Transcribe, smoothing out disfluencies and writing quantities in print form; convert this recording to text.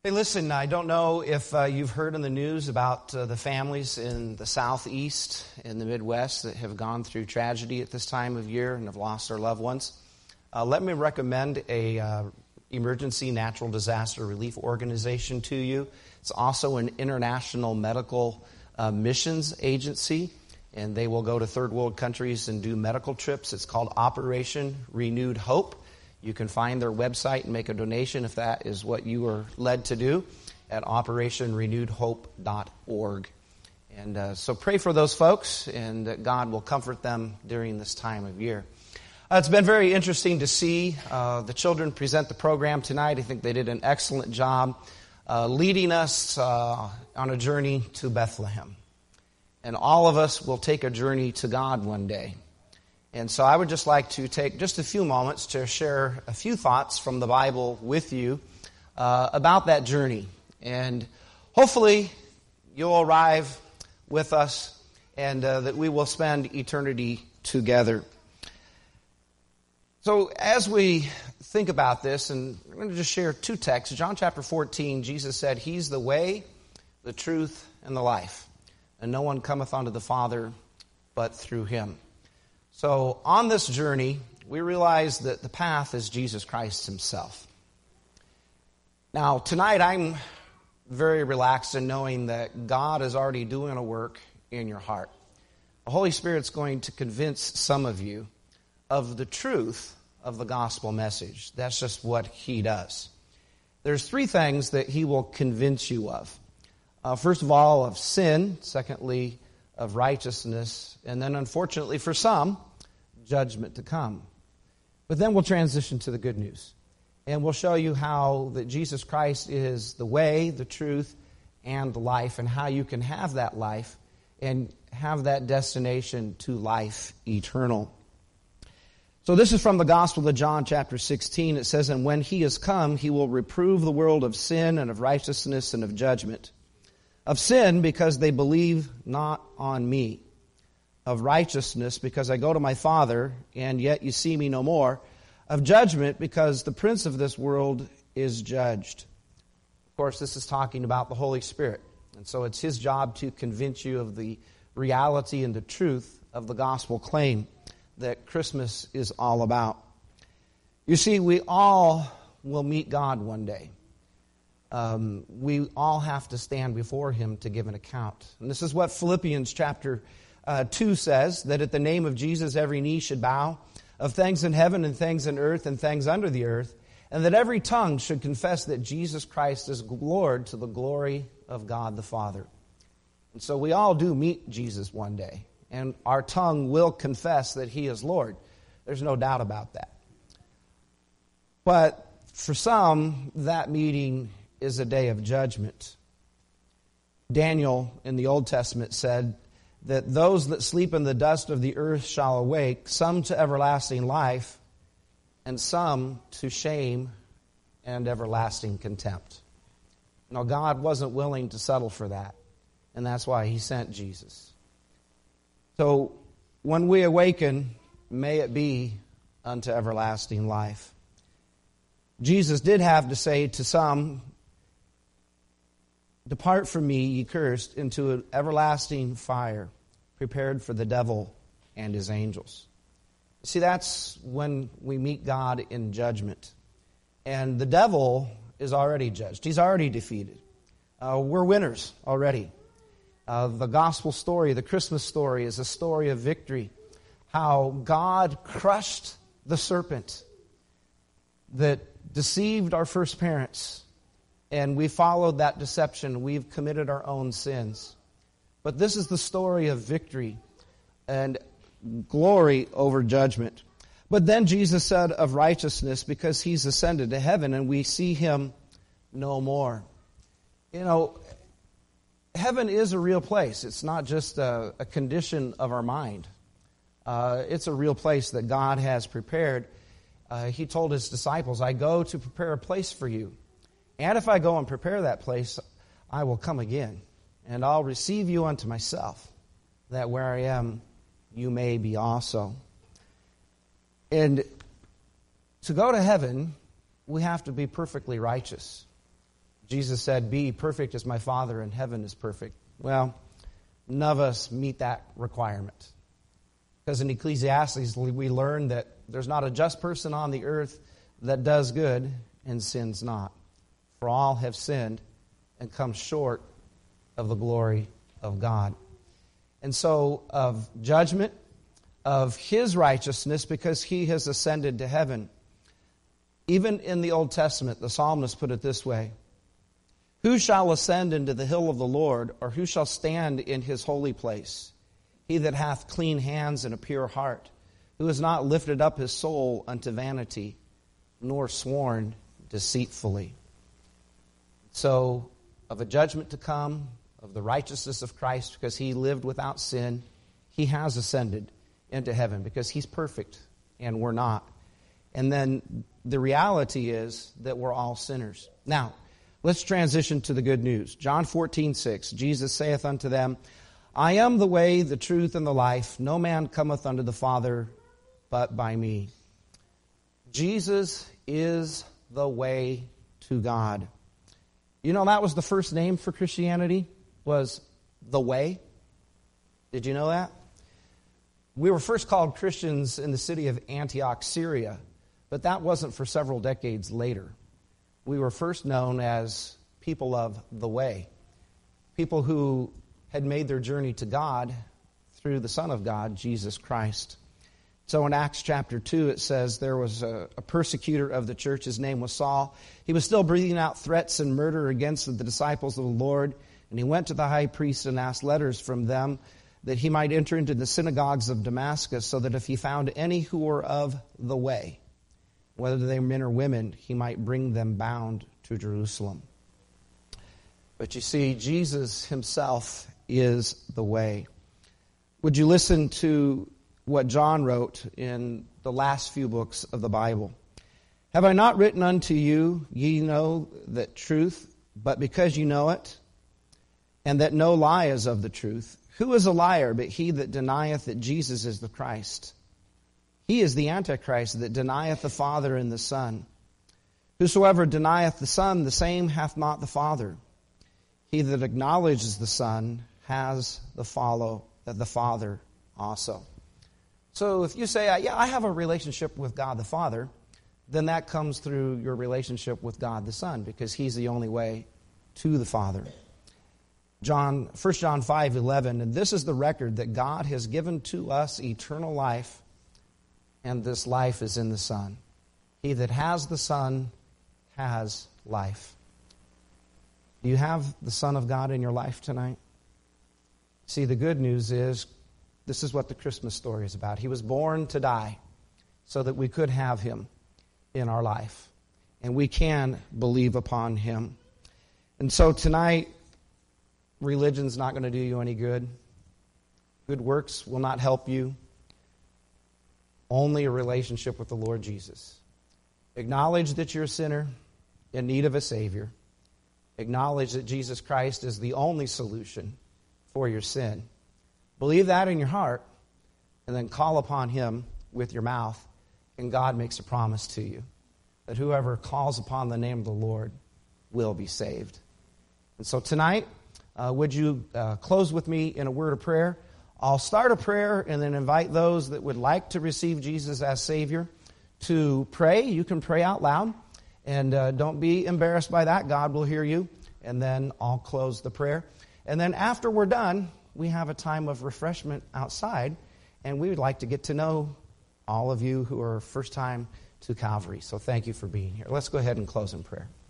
Hey, listen, I don't know if you've heard in the news about the families in the Southeast and the Midwest that have gone through tragedy at this time of year and have lost their loved ones. Let me recommend a emergency natural disaster relief organization to you. It's also an international medical missions agency, and they will go to third world countries and do medical trips. It's called Operation Renewed Hope. You can find their website and make a donation if that is what you are led to do at operationrenewedhope.org. And so pray for those folks, and that God will comfort them during this time of year. It's been very interesting to see the children present the program tonight. I think they did an excellent job leading us on a journey to Bethlehem. And all of us will take a journey to God one day. And so I would just like to take just a few moments to share a few thoughts from the Bible with you about that journey. And hopefully you'll arrive with us and that we will spend eternity together. So as we think about this, and I'm going to just share two texts. John chapter 14, Jesus said, He's the way, the truth, and the life. And no one cometh unto the Father but through Him. So on this journey, we realize that the path is Jesus Christ Himself. Now, tonight I'm very relaxed in knowing that God is already doing a work in your heart. The Holy Spirit's going to convince some of you of the truth of the gospel message. That's just what He does. There's three things that He will convince you of. First of all, of sin. Secondly, of righteousness. And then, unfortunately for some, judgment to come. But then we'll transition to the good news. And we'll show you how that Jesus Christ is the way, the truth, and the life, and how you can have that life and have that destination to life eternal. So this is from the Gospel of John chapter 16. It says, And when He is come, He will reprove the world of sin and of righteousness and of judgment. Of sin, because they believe not on me. Of righteousness, because I go to my Father, and yet you see me no more. Of judgment, because the prince of this world is judged. Of course, this is talking about the Holy Spirit. And so it's His job to convince you of the reality and the truth of the gospel claim that Christmas is all about. You see, we all will meet God one day. We all have to stand before Him to give an account. And this is what Philippians chapter 2 says, that at the name of Jesus every knee should bow, of things in heaven and things in earth and things under the earth, and that every tongue should confess that Jesus Christ is Lord to the glory of God the Father. And so we all do meet Jesus one day, and our tongue will confess that He is Lord. There's no doubt about that. But for some, that meeting is a day of judgment. Daniel in the Old Testament said that those that sleep in the dust of the earth shall awake, some to everlasting life, and some to shame and everlasting contempt. Now, God wasn't willing to settle for that, and that's why He sent Jesus. So, when we awaken, may it be unto everlasting life. Jesus did have to say to some, Depart from me, ye cursed, into an everlasting fire, prepared for the devil and his angels. See, that's when we meet God in judgment. And the devil is already judged. He's already defeated. We're winners already. The gospel story, the Christmas story, is a story of victory. How God crushed the serpent that deceived our first parents. And we followed that deception. We've committed our own sins. But this is the story of victory and glory over judgment. But then Jesus said of righteousness, because He's ascended to heaven and we see Him no more. You know, heaven is a real place. It's not just a condition of our mind. It's a real place that God has prepared. He told His disciples, I go to prepare a place for you. And if I go and prepare that place, I will come again, and I'll receive you unto myself, that where I am, you may be also. And to go to heaven, we have to be perfectly righteous. Jesus said, be perfect as my Father in heaven is perfect. Well, none of us meet that requirement. Because in Ecclesiastes, we learn that there's not a just person on the earth that does good and sins not. For all have sinned and come short of the glory of God. And so of judgment, of His righteousness, because He has ascended to heaven. Even in the Old Testament, the psalmist put it this way: who shall ascend into the hill of the Lord, or who shall stand in His holy place? He that hath clean hands and a pure heart, who has not lifted up his soul unto vanity, nor sworn deceitfully. So, of a judgment to come, of the righteousness of Christ, because He lived without sin, He has ascended into heaven, because He's perfect and we're not. And then the reality is that we're all sinners. Now, let's transition to the good news. John 14:6, Jesus saith unto them, I am the way, the truth, and the life. No man cometh unto the Father but by me. Jesus is the way to God. You know, that was the first name for Christianity, was the way. Did you know that? We were first called Christians in the city of Antioch, Syria, but that wasn't for several decades later. We were first known as people of the way, people who had made their journey to God through the Son of God, Jesus Christ. So in Acts chapter 2, it says there was a persecutor of the church. His name was Saul. He was still breathing out threats and murder against the disciples of the Lord. And he went to the high priest and asked letters from them that he might enter into the synagogues of Damascus, so that if he found any who were of the way, whether they were men or women, he might bring them bound to Jerusalem. But you see, Jesus Himself is the way. Would you listen to what John wrote in the last few books of the Bible? Have I not written unto you, ye know that truth, but because you know it, and that no lie is of the truth? Who is a liar but he that denieth that Jesus is the Christ? He is the Antichrist that denieth the Father and the Son. Whosoever denieth the Son, the same hath not the Father. He that acknowledges the Son has the Father also. So if you say, yeah, I have a relationship with God the Father, then that comes through your relationship with God the Son, because He's the only way to the Father. 1 John 5:11, and this is the record that God has given to us eternal life, and this life is in the Son. He that has the Son has life. Do you have the Son of God in your life tonight? See, the good news is, this is what the Christmas story is about. He was born to die so that we could have Him in our life. And we can believe upon Him. And so tonight, religion's not going to do you any good. Good works will not help you. Only a relationship with the Lord Jesus. Acknowledge that you're a sinner in need of a Savior. Acknowledge that Jesus Christ is the only solution for your sin. Believe that in your heart, and then call upon Him with your mouth, and God makes a promise to you that whoever calls upon the name of the Lord will be saved. And so tonight, would you close with me in a word of prayer? I'll start a prayer and then invite those that would like to receive Jesus as Savior to pray. You can pray out loud, and don't be embarrassed by that. God will hear you, and then I'll close the prayer. And then after we're done, we have a time of refreshment outside, and we would like to get to know all of you who are first time to Calvary. So thank you for being here. Let's go ahead and close in prayer.